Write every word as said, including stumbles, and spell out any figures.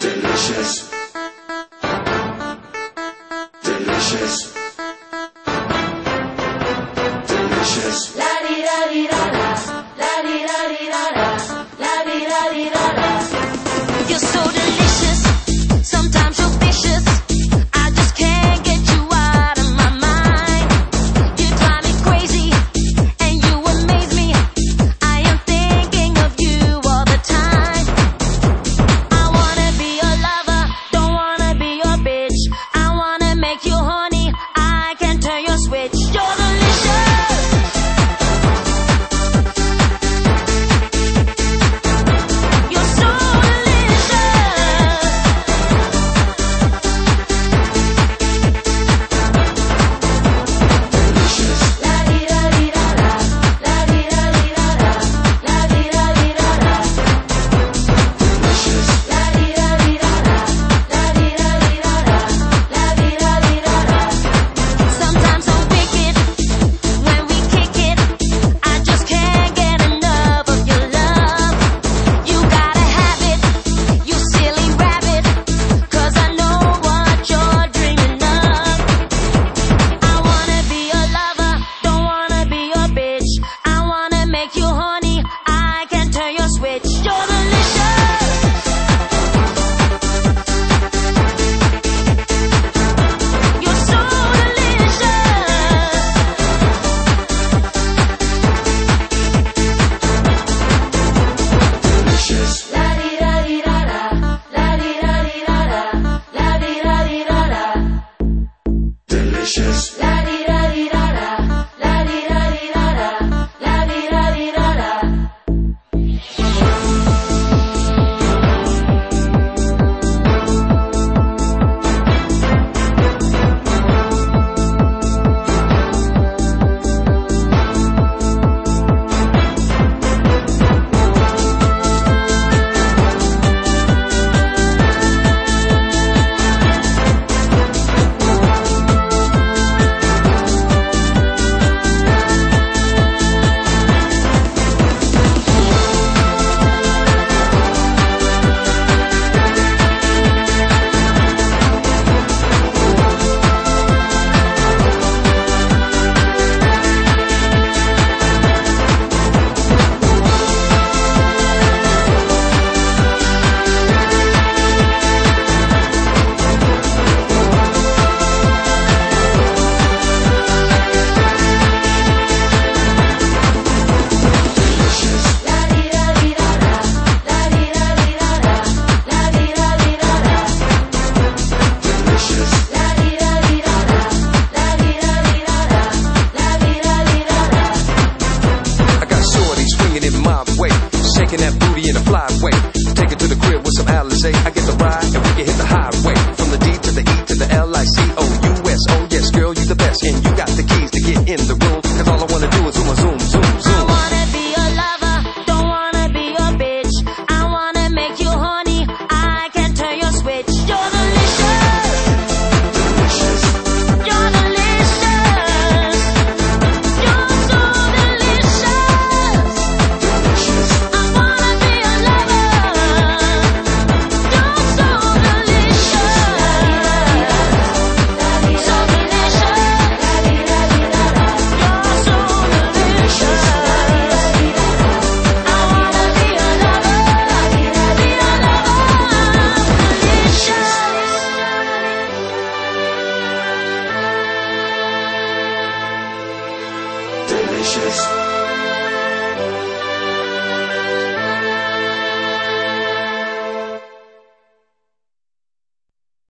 Delicious. Delicious. Delicious. La di da di da da, la di da di da da, la di da di da da. You're so delicious, sometimes you're vicious. I just can't get you out of my mind. You drive me crazy, and you amaze me. I am thinking of you all the time. I wanna be your lover, don't wanna be your bitch. I wanna make you horny, I can turn your switch. You're delicious. You're so La di da di da da, la di da di da da, la di da di da da. La di da di da da, la di da di da da, la di da di da da. Sometimes I'm wicked when we kick it. I just can't get enough of your love. You gotta have it, you silly rabbit, 'cause I know what you're dreaming of. I wanna be your lover, don't wanna be your bitch. I wanna make you horny, I can turn your switch. You're delicious. You're so delicious. Delicious. La di da di da da, la di da di da da, la di da di da da. Delicious. La di da di da da, la di da di da da, la di da di da da. La di da di da da, la di da di da da, la di da di da da. Delicious. La di da di da da, la di da di da da, la di da di da da. I got shorty swinging in my way, shaking that booty in a flyway. Take it to the crib with some Alizé. I get the ride and we can hit the highway. From the D to the E to the L I C O U S. Oh yes, girl, you the best, and you got the keys to get in the room. 'Cause all I wanna do is zoom, a zoom, zoom, I zoom. wanna be your lover, don't wanna be your bitch. I wanna make you horny, I can turn your switch. You're delicious. You're delicious. You're so delicious. I wanna be your lover. You're so delicious. So delicious. You're so delicious. I wanna be your lover, be your lover, delicious. Delicious.